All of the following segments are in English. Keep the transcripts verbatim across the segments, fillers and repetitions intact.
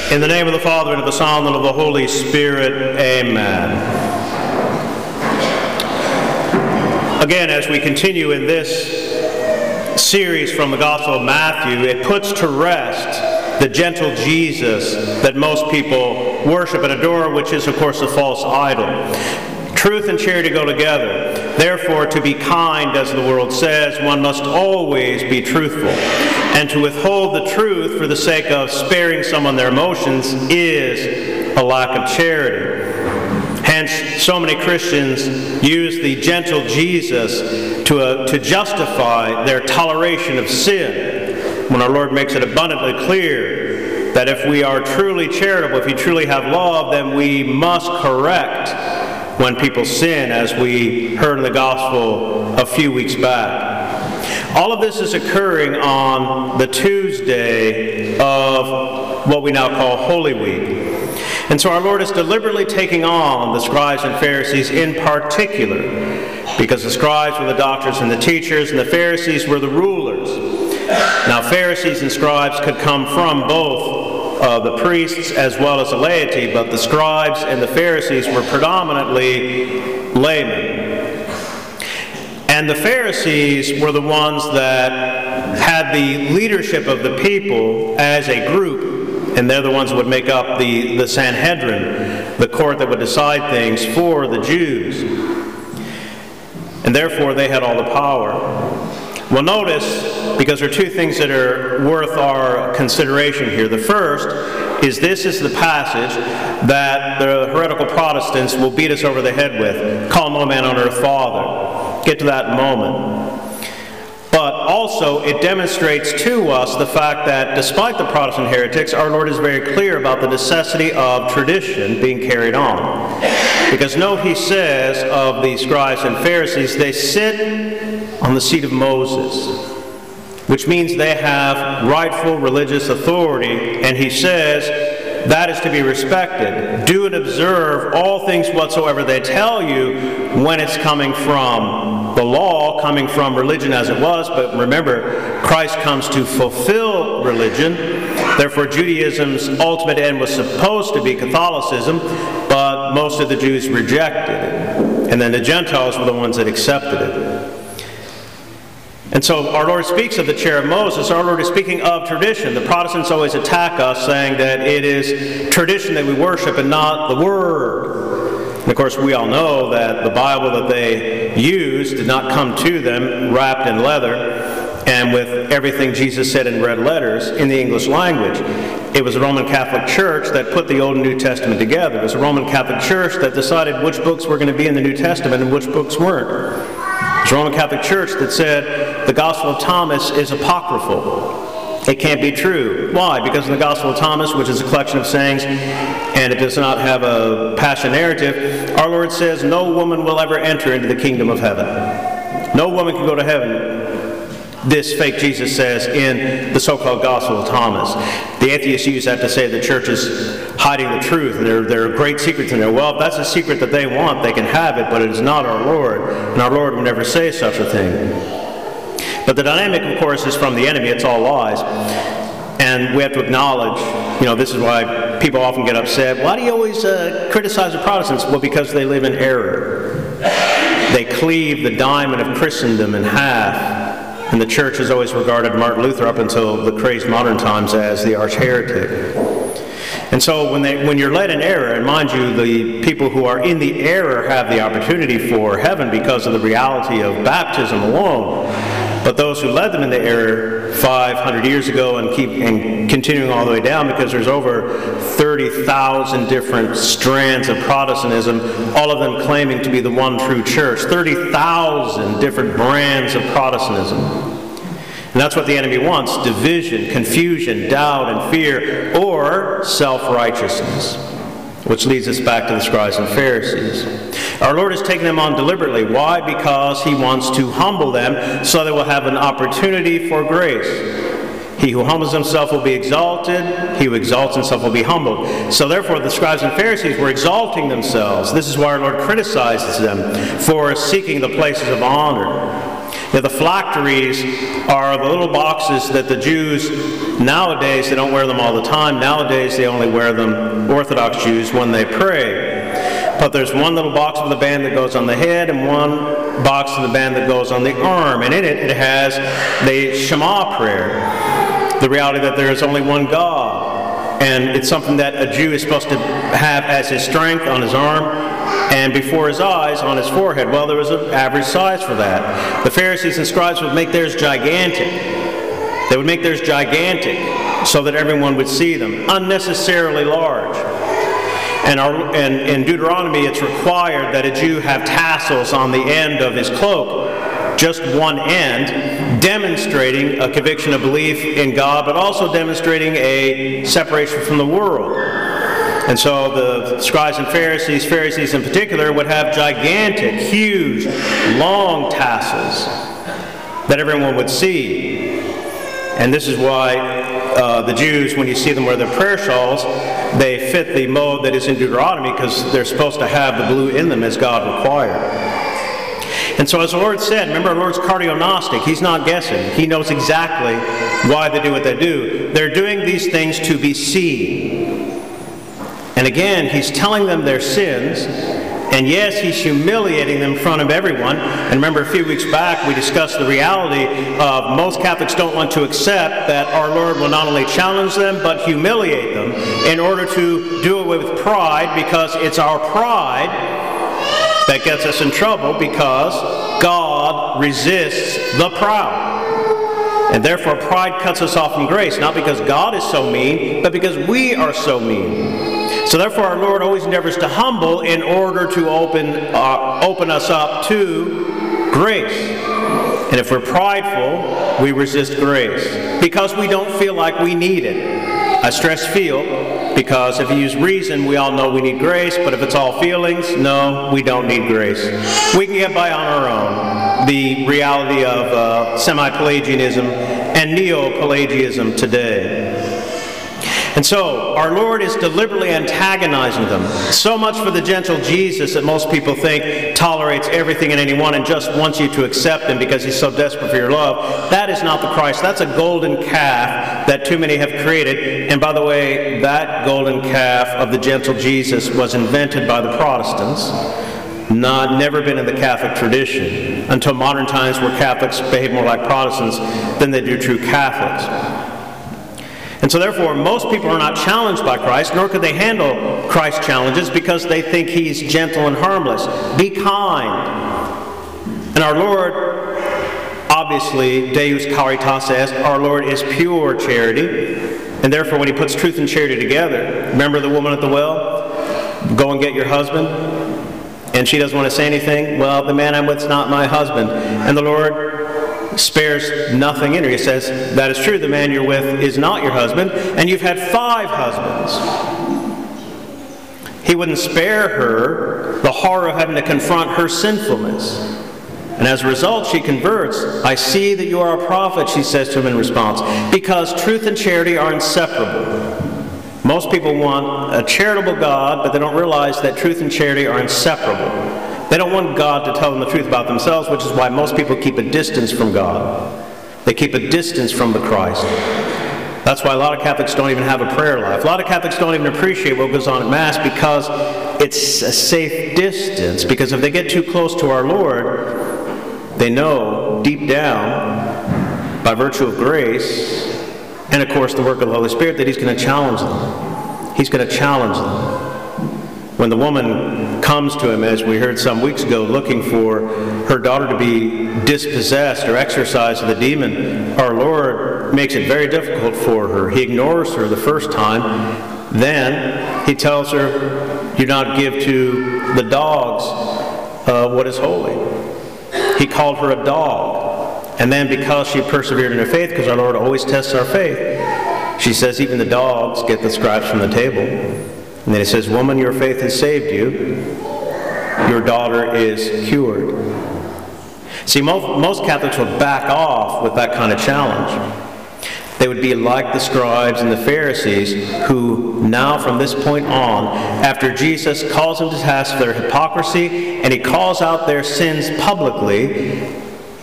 In the name of the Father, and of the Son, and of the Holy Spirit, amen. Again, as we continue in this series from the Gospel of Matthew, it puts to rest the gentle Jesus that most people worship and adore, which is, of course, a false idol. Truth and charity go together. Therefore, to be kind, as the world says, one must always be truthful. And to withhold the truth for the sake of sparing someone their emotions is a lack of charity. Hence, so many Christians use the gentle Jesus to, uh, to justify their toleration of sin, when our Lord makes it abundantly clear that if we are truly charitable, if we truly have love, then we must correct when people sin, as we heard in the Gospel a few weeks back. All of this is occurring on the Tuesday of what we now call Holy Week. And so our Lord is deliberately taking on the scribes and Pharisees in particular, because the scribes were the doctors and the teachers, and the Pharisees were the rulers. Now, Pharisees and scribes could come from both Uh, the priests as well as the laity, but the scribes and the Pharisees were predominantly laymen. And the Pharisees were the ones that had the leadership of the people as a group, and they're the ones that would make up the, the Sanhedrin, the court that would decide things for the Jews. And therefore they had all the power. Well, notice, because there are two things that are worth our consideration here. The first is this is the passage that the heretical Protestants will beat us over the head with. Call no man on earth Father. Get to that in a moment. But also, it demonstrates to us the fact that despite the Protestant heretics, our Lord is very clear about the necessity of tradition being carried on. Because note he says of the scribes and Pharisees, they sit on the seat of Moses, which means they have rightful religious authority, and he says that is to be respected. Do and observe all things whatsoever they tell you, when it's coming from the law, coming from religion as it was. But remember, Christ comes to fulfill religion. Therefore, Judaism's ultimate end was supposed to be Catholicism, but most of the Jews rejected it. And then the Gentiles were the ones that accepted it. And so our Lord speaks of the chair of Moses. Our Lord is speaking of tradition. The Protestants always attack us, saying that it is tradition that we worship and not the Word. And of course, we all know that the Bible that they used did not come to them wrapped in leather and with everything Jesus said in red letters in the English language. It was the Roman Catholic Church that put the Old and New Testament together. It was the Roman Catholic Church that decided which books were going to be in the New Testament and which books weren't. It was the Roman Catholic Church that said the Gospel of Thomas is apocryphal. It can't be true. Why? Because in the Gospel of Thomas, which is a collection of sayings, and it does not have a passion narrative, our Lord says no woman will ever enter into the kingdom of heaven. No woman can go to heaven, this fake Jesus says in the so-called Gospel of Thomas. The atheists use that to say the church is hiding the truth, and there, there are great secrets in there. Well, if that's a secret that they want, they can have it, but it is not our Lord, and our Lord would never say such a thing. But the dynamic, of course, is from the enemy. It's all lies. And we have to acknowledge, you know, this is why people often get upset. Why do you always uh, criticize the Protestants? Well, because they live in error. They cleave the diamond of Christendom in half. And the church has always regarded Martin Luther up until the crazed modern times as the arch heretic. And so when, they, when you're led in error, and mind you, the people who are in the error have the opportunity for heaven because of the reality of baptism alone. But those who led them in the error five hundred years ago and keep and continuing all the way down, because there's over thirty thousand different strands of Protestantism, all of them claiming to be the one true church. thirty thousand different brands of Protestantism. And that's what the enemy wants: division, confusion, doubt, and fear, or self-righteousness. Which leads us back to the scribes and Pharisees. Our Lord is taking them on deliberately. Why? Because He wants to humble them so they will have an opportunity for grace. He who humbles himself will be exalted. He who exalts himself will be humbled. So therefore the scribes and Pharisees were exalting themselves. This is why our Lord criticizes them for seeking the places of honor. Yeah, the phylacteries are the little boxes that the Jews nowadays, they don't wear them all the time. Nowadays they only wear them, Orthodox Jews, when they pray. But there's one little box of the band that goes on the head and one box of the band that goes on the arm. And in it, it has the Shema prayer, the reality that there is only one God. And it's something that a Jew is supposed to have as his strength on his arm and before his eyes on his forehead. Well, there was an average size for that. The Pharisees and scribes would make theirs gigantic. They would make theirs gigantic so that everyone would see them, unnecessarily large. And, our, and in Deuteronomy, it's required that a Jew have tassels on the end of his cloak, just one end, demonstrating a conviction of belief in God, but also demonstrating a separation from the world. And so the scribes and Pharisees, Pharisees in particular, would have gigantic, huge, long tassels that everyone would see. And this is why uh, the Jews, when you see them wear their prayer shawls, they fit the mode that is in Deuteronomy because they're supposed to have the blue in them as God required. And so as the Lord said, remember our Lord's cardiognostic. He's not guessing. He knows exactly why they do what they do. They're doing these things to be seen. And again, He's telling them their sins. And yes, He's humiliating them in front of everyone. And remember, a few weeks back, we discussed the reality of most Catholics don't want to accept that our Lord will not only challenge them, but humiliate them in order to do away with pride, because it's our pride that gets us in trouble, because God resists the proud. And therefore, pride cuts us off from grace, not because God is so mean, but because we are so mean. So therefore, our Lord always endeavors to humble in order to open, uh, open us up to grace. And if we're prideful, we resist grace because we don't feel like we need it. I stress feel because if you use reason, we all know we need grace, but if it's all feelings, no, we don't need grace. We can get by on our own. The reality of uh, semi-Pelagianism and neo-Pelagianism today. And so, our Lord is deliberately antagonizing them. So much for the gentle Jesus that most people think tolerates everything and anyone and just wants you to accept Him because He's so desperate for your love. That is not the Christ. That's a golden calf that too many have created. And by the way, that golden calf of the gentle Jesus was invented by the Protestants. Not, never been in the Catholic tradition until modern times where Catholics behave more like Protestants than they do true Catholics. And so therefore, most people are not challenged by Christ, nor could they handle Christ's challenges because they think He's gentle and harmless. Be kind. And our Lord, obviously, Deus Caritas est, our Lord is pure charity. And therefore, when He puts truth and charity together, remember the woman at the well? Go and get your husband. And she doesn't want to say anything. Well, the man I'm with is not my husband. And the Lord spares nothing in her. He says, that is true, the man you're with is not your husband, and you've had five husbands. He wouldn't spare her the horror of having to confront her sinfulness. And as a result, she converts. I see that you are a prophet, she says to him in response, because truth and charity are inseparable. Most people want a charitable God, but they don't realize that truth and charity are inseparable. They don't want God to tell them the truth about themselves, which is why most people keep a distance from God. They keep a distance from the Christ. That's why a lot of Catholics don't even have a prayer life. A lot of Catholics don't even appreciate what goes on at Mass because it's a safe distance. Because if they get too close to our Lord, they know deep down, by virtue of grace, and of course the work of the Holy Spirit, that He's going to challenge them. He's going to challenge them. When the woman comes to Him, as we heard some weeks ago, looking for her daughter to be dispossessed or exorcised of the demon, our Lord makes it very difficult for her. He ignores her the first time. Then He tells her, do not give to the dogs uh, what is holy. He called her a dog. And then because she persevered in her faith, because our Lord always tests our faith, she says, even the dogs get the scraps from the table. And then He says, woman, your faith has saved you. Your daughter is cured. See, most, most Catholics would back off with that kind of challenge. They would be like the scribes and the Pharisees who now from this point on, after Jesus calls them to task for their hypocrisy and He calls out their sins publicly,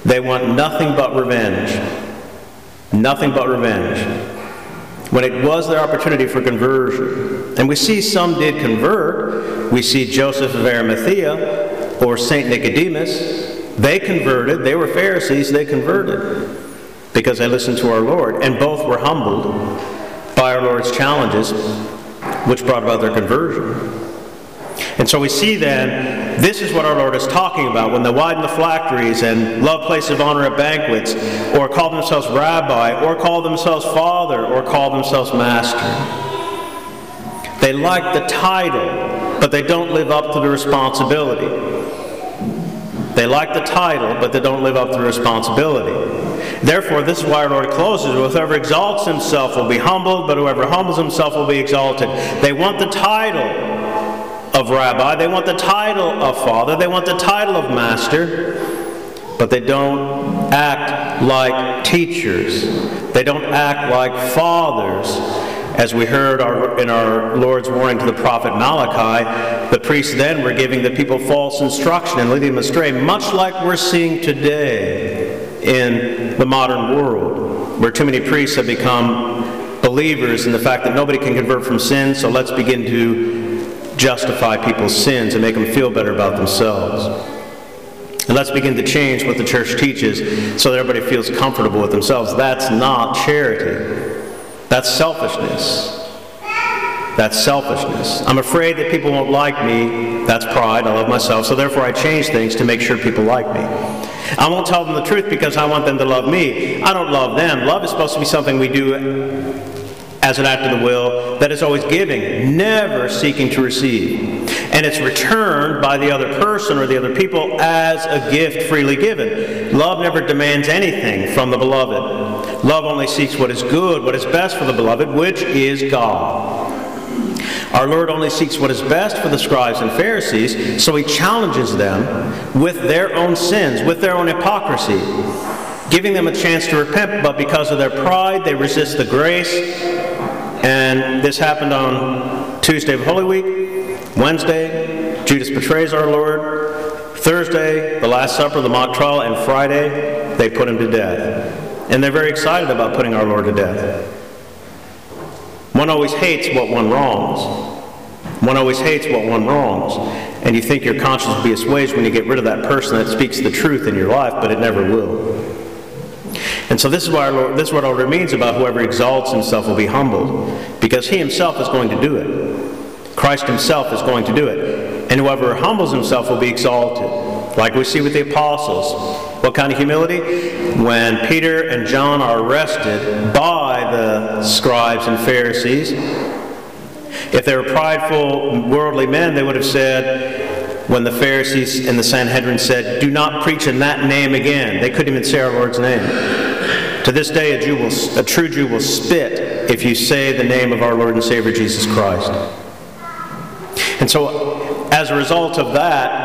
They want nothing but revenge. Nothing but revenge. When it was their opportunity for conversion. And we see some did convert. We see Joseph of Arimathea or Saint Nicodemus. They converted. They were Pharisees. They converted because they listened to our Lord. And both were humbled by our Lord's challenges, which brought about their conversion. And so we see then, this is what our Lord is talking about when they widen the phylacteries and love places of honor at banquets, or call themselves rabbi, or call themselves father, or call themselves master. They like the title, but they don't live up to the responsibility. They like the title, but they don't live up to the responsibility. Therefore, this is why our Lord closes with, whoever exalts himself will be humbled, but whoever humbles himself will be exalted. They want the title of rabbi, they want the title of father, they want the title of master, but they don't act like teachers. They don't act like fathers. As we heard our, in our Lord's warning to the prophet Malachi, the priests then were giving the people false instruction and leading them astray, much like we're seeing today in the modern world, where too many priests have become believers in the fact that nobody can convert from sin, so let's begin to justify people's sins and make them feel better about themselves. And let's begin to change what the church teaches so that everybody feels comfortable with themselves. That's not charity. That's selfishness. That's selfishness. I'm afraid that people won't like me. That's pride. I love myself. So therefore I change things to make sure people like me. I won't tell them the truth because I want them to love me. I don't love them. Love is supposed to be something we do as an act of the will that is always giving, never seeking to receive. And it's returned by the other person or the other people as a gift freely given. Love never demands anything from the beloved. Love only seeks what is good, what is best for the beloved, which is God. Our Lord only seeks what is best for the scribes and Pharisees, so he challenges them with their own sins, with their own hypocrisy, giving them a chance to repent, but because of their pride, they resist the grace. And this happened on Tuesday of Holy Week, Wednesday, Judas betrays our Lord, Thursday, the Last Supper, the mock trial, and Friday, they put him to death. And they're very excited about putting our Lord to death. One always hates what one wrongs. One always hates what one wrongs. And you think your conscience will be assuaged when you get rid of that person that speaks the truth in your life, but it never will. And so this is, why our Lord, this is what our Lord means about whoever exalts himself will be humbled, because he himself is going to do it. Christ himself is going to do it. And whoever humbles himself will be exalted, like we see with the apostles. What kind of humility? When Peter and John are arrested by the scribes and Pharisees, if they were prideful, worldly men, they would have said, when the Pharisees and the Sanhedrin said, "Do not preach in that name again." They couldn't even say our Lord's name. To this day, a, Jew will, a true Jew will spit if you say the name of our Lord and Savior Jesus Christ. And so, as a result of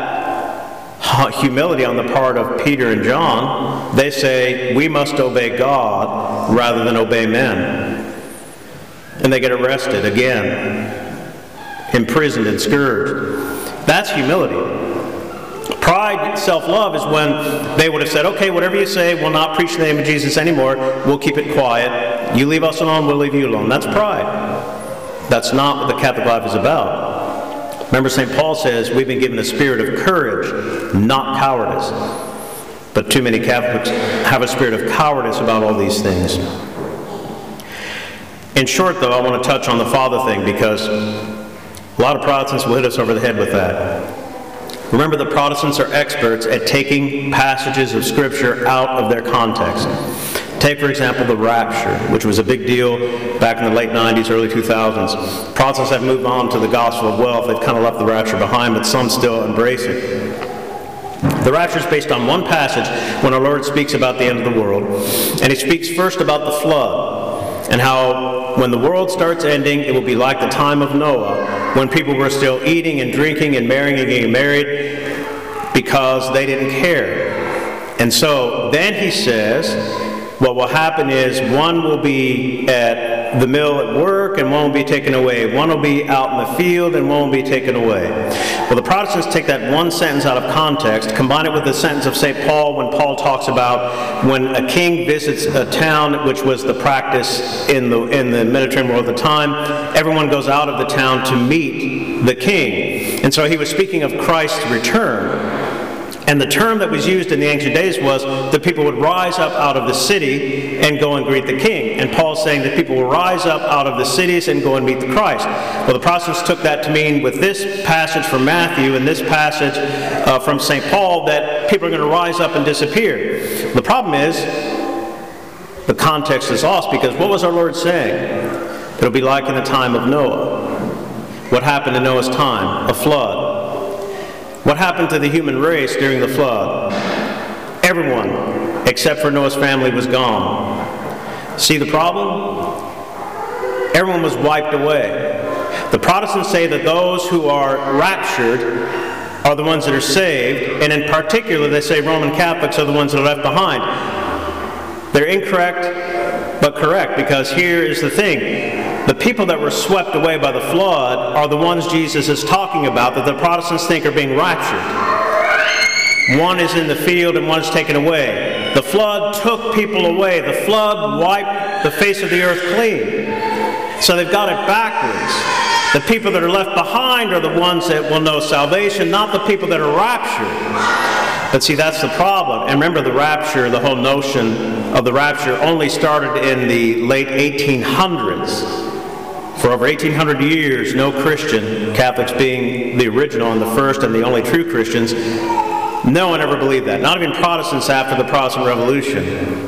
that humility on the part of Peter and John, they say, we must obey God rather than obey men. And they get arrested again, imprisoned and scourged. That's humility. Pride, self-love is when they would have said, okay, whatever you say, we'll not preach the name of Jesus anymore. We'll keep it quiet. You leave us alone, we'll leave you alone. That's pride. That's not what the Catholic life is about. Remember, Saint Paul says, we've been given a spirit of courage, not cowardice. But too many Catholics have a spirit of cowardice about all these things. In short, though, I want to touch on the Father thing because a lot of Protestants will hit us over the head with that. Remember, the Protestants are experts at taking passages of Scripture out of their context. Take, for example, the rapture, which was a big deal back in the late nineties, early two thousands. Protestants have moved on to the gospel of wealth. They've kind of left the rapture behind, but some still embrace it. The rapture is based on one passage when our Lord speaks about the end of the world. And he speaks first about the flood and how when the world starts ending, it will be like the time of Noah, when people were still eating and drinking and marrying and getting married because they didn't care. And so then he says, what will happen is one will be at at the mill at work, and one will be taken away. One will be out in the field, and one will be taken away. Well, the Protestants take that one sentence out of context, combine it with the sentence of Saint Paul when Paul talks about when a king visits a town, which was the practice in the, in the Mediterranean world at the time, everyone goes out of the town to meet the king. And so he was speaking of Christ's return. And the term that was used in the ancient days was that people would rise up out of the city and go and greet the king. And Paul's saying that people will rise up out of the cities and go and meet the Christ. Well, the Protestants took that to mean with this passage from Matthew and this passage uh, from Saint Paul that people are going to rise up and disappear. The problem is the context is lost, because what was our Lord saying? It'll be like in the time of Noah. What happened in Noah's time? A flood. What happened to the human race during the flood? Everyone, except for Noah's family, was gone. See the problem? Everyone was wiped away. The Protestants say that those who are raptured are the ones that are saved, and in particular they say Roman Catholics are the ones that are left behind. They're incorrect, but correct, because here is the thing. The people that were swept away by the flood are the ones Jesus is talking about, that the Protestants think are being raptured. One is in the field and one is taken away. The flood took people away. The flood wiped the face of the earth clean. So they've got it backwards. The people that are left behind are the ones that will know salvation, not the people that are raptured. But see, that's the problem. And remember, the rapture, the whole notion of the rapture only started in the late eighteen hundreds. For over eighteen hundred years, no Christian, Catholics being the original and the first and the only true Christians, no one ever believed that. Not even Protestants after the Protestant Revolution.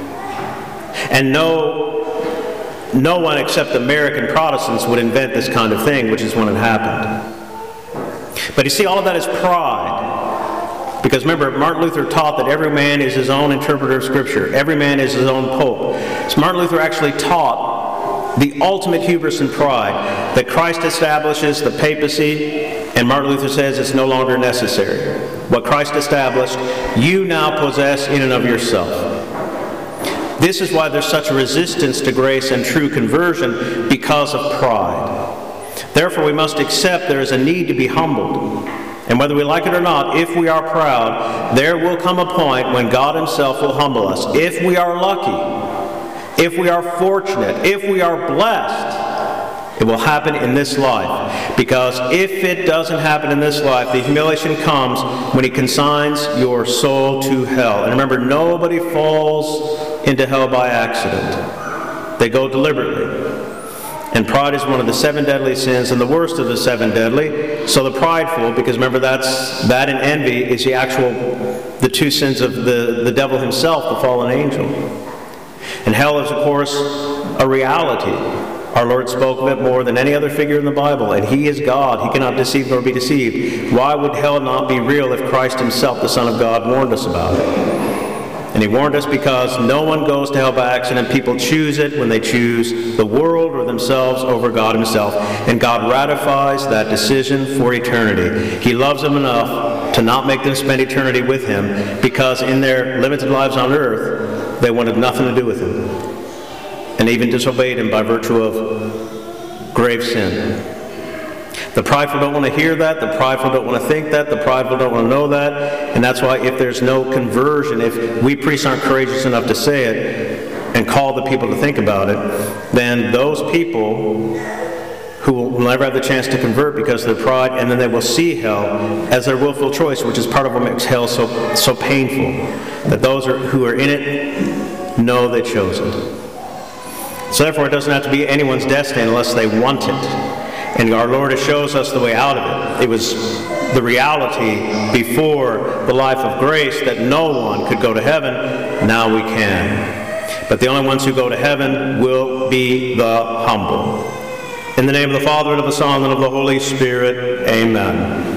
And no, no one except American Protestants would invent this kind of thing, which is when it happened. But you see, all of that is pride. Because remember, Martin Luther taught that every man is his own interpreter of Scripture. Every man is his own pope. So Martin Luther actually taught the ultimate hubris and pride, that Christ establishes the papacy, and Martin Luther says it's no longer necessary. What Christ established, you now possess in and of yourself. This is why there's such a resistance to grace and true conversion, because of pride. Therefore, we must accept there is a need to be humbled. And whether we like it or not, if we are proud, there will come a point when God Himself will humble us. If we are lucky, if we are fortunate, if we are blessed, it will happen in this life. Because if it doesn't happen in this life, the humiliation comes when He consigns your soul to hell. And remember, nobody falls into hell by accident. They go deliberately. And pride is one of the seven deadly sins, and the worst of the seven deadly. So the prideful, because remember, that's that and envy is the actual, the two sins of the, the devil himself, the fallen angel. And hell is, of course, a reality. Our Lord spoke of it more than any other figure in the Bible, and He is God. He cannot deceive nor be deceived. Why would hell not be real if Christ Himself, the Son of God, warned us about it? And He warned us because no one goes to hell by accident. People choose it when they choose the world or themselves over God Himself. And God ratifies that decision for eternity. He loves them enough to not make them spend eternity with Him, because in their limited lives on earth, they wanted nothing to do with Him, and even disobeyed Him by virtue of grave sin. The prideful don't want to hear that. The prideful don't want to think that. The prideful don't want to know that. And that's why if there's no conversion, if we priests aren't courageous enough to say it and call the people to think about it, then those people who will never have the chance to convert because of their pride, and then they will see hell as their willful choice, which is part of what makes hell so, so painful. That those are, who are in it know they chose it. So therefore it doesn't have to be anyone's destiny unless they want it. And our Lord shows us the way out of it. It was the reality before the life of grace that no one could go to heaven. Now we can. But the only ones who go to heaven will be the humble. In the name of the Father, and of the Son, and of the Holy Spirit, amen.